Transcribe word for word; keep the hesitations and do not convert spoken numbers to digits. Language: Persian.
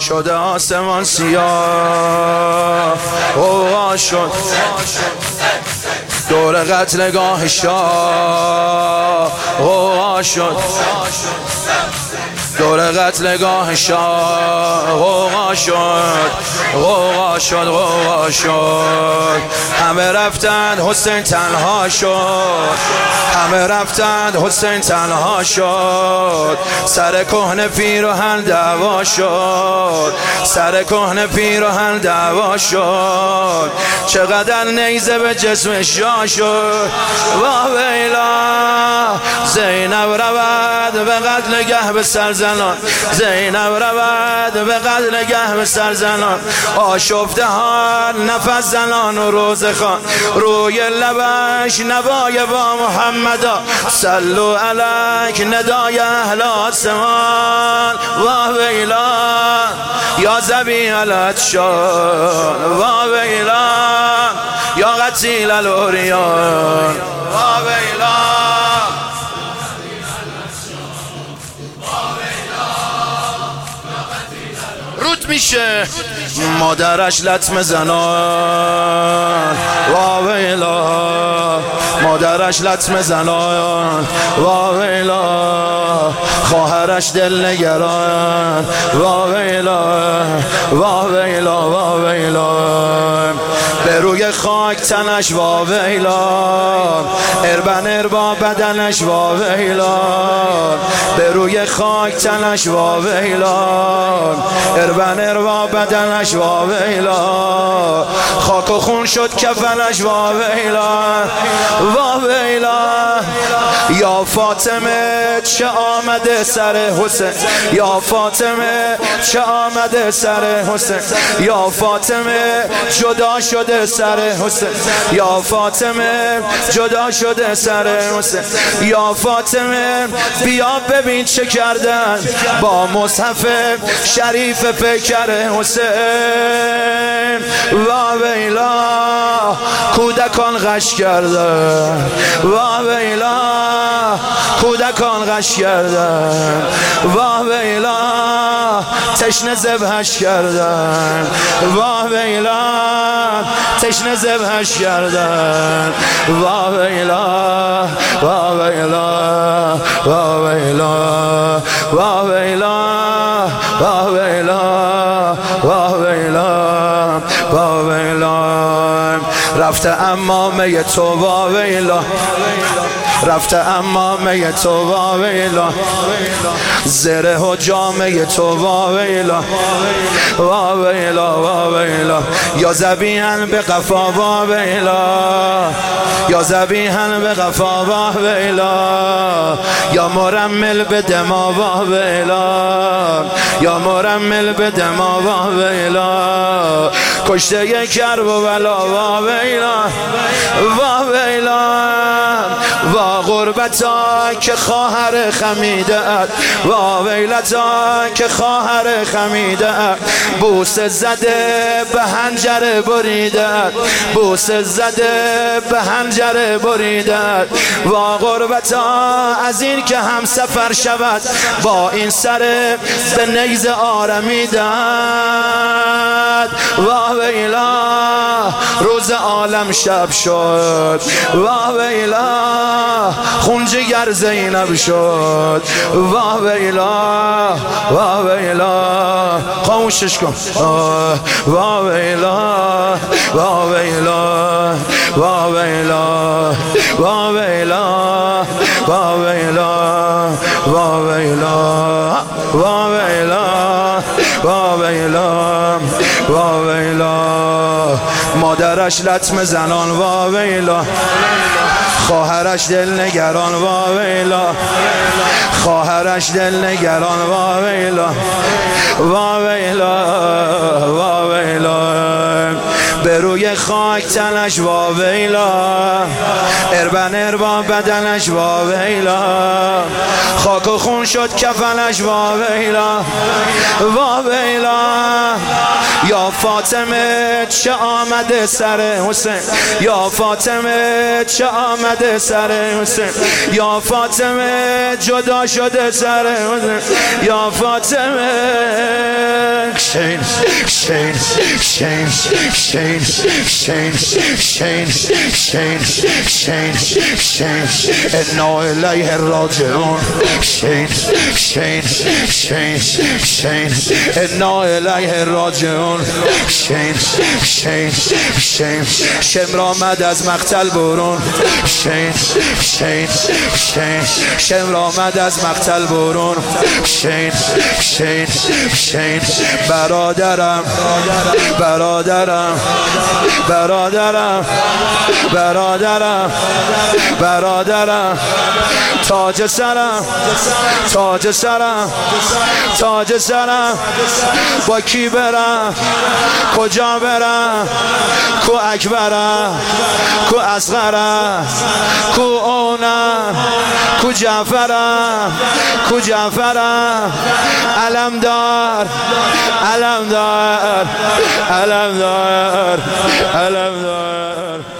شده آسمان سیاه، غوغا شد دور قتلگاه شاه، غوغا شد دور قتلگاه شاه، غوغا شد غوغا شد غوغا شد. همه رفتند حسین تنها شد، همه رفتند حسین تنها شد. سر کهنه پیراهن دعوا شد، سر کهنه پیراهن دعوا شد. چقدر نیزه به جسم شاه شد، واه ویلا. زینب رود به قتل گه به سرزنان، زینب رود به قتل گه به سرزنان. آشفته ها نفس زنان و روزخان، روی لبش نوای با محمدا. صلو علیک ندای اهل آسمان، واه ویلا. یا ذبیح الاطشان، واه ویلا. یا قتیل الاوریان، واه ویلا. رود میشه مادرش لطمه زنان، واه ویلا. مادرش لطمه زنان، واه ویلا. خواهرش دل نگران، واه ویلا واه ویلا واه ویلا. به روی خاک تنش، واه ویلا. اربن اربا بدنش، واه ویلا. به روی خاک تنش، واه ویلا. اربن اربا بدنش، واه ویلا. خاک و خون شد کفنش، واه ویلا واه ویلا. یا فاطمه چه آمده سر حسین، یا فاطمه چه آمده سر حسین. یا فاطمه جدا شده سر حسین، یا فاطمه جدا شده سر حسین. یا فاطمه بیا ببین چه کردن با مصحف شریف پیکر حسین، واه ویلا. کودکان غش کردن، واه ویلا. کودکان غش کردن، واه ویلا. تشنه ذبحش کردن، واه ویلا. تشنه ذبحش کردن، واه ویلا واه ویلا واه ویلا واه ویلا واه ویلا واه ویلا واه ویلا. رفته امامه تو، واه ویلا. رفته امامه تو، واه ویلا. زره و جامه تو، واه ویلا واه ویلا واه ویلا. یا ذبیحاً به قفا، واه ویلا. یا ذبیحاً به قفا، واه ویلا. یا مرمل به دما، واه ویلا. یا مرمل به دما، واه ویلا. کشته یک کرب و بلا، واه ویلا واه ویلا. وا غربتا که خواهر خمیده ات، وا ویلتا که خواهر خمیده ات. بوسه زده به حنجره بریده ات، بوسه زده به حنجره بریده ات. وا غربتا از این که هم سفر شود با این سر به نیزه آرمیدند، واه ویلا. روز عالم شب شد، واه ویلا. خون جگر زینب شد، واه ویلا واه ویلا. خاموشش کن، واه ویلا واه ویلا واه ویلا واه ویلا واه ویلا واه ویلا واه ویلا واه ویلا واه ویلا. مادرش لطمه زنان، واه ویلا. خواهرش دل نگران، واه ویلا. خواهرش دل نگران، واه ویلا واه ویلا واه ویلا. به روی خاک تنش، واه ویلا. اربن اربا بدنش، واه ویلا. خاک و خون شد کفنش، واه ویلا واه ویلا. یا فاطمه چه آمده سر حسین، یا فاطمه چه آمده سر حسین، یا فاطمه جدا شده سر حسین، یا فاطمه شین شین شین شین شین شین شین شین شین انا الیه راجعون شین شین شین شین انا الیه راجعون شین شین شین شمر آمد از مقتل برون شین شین شین شمر آمد از مقتل برون شین شین شین برادرم برادرم برادرم برادرم برادرم تاج سرم تاج سرم تاج سرم با کی برم کجا برم کو اکبرم کو اصغرم کو اونم کو جعفرم کو جعفرم علم دار علم دار علم دار علم دار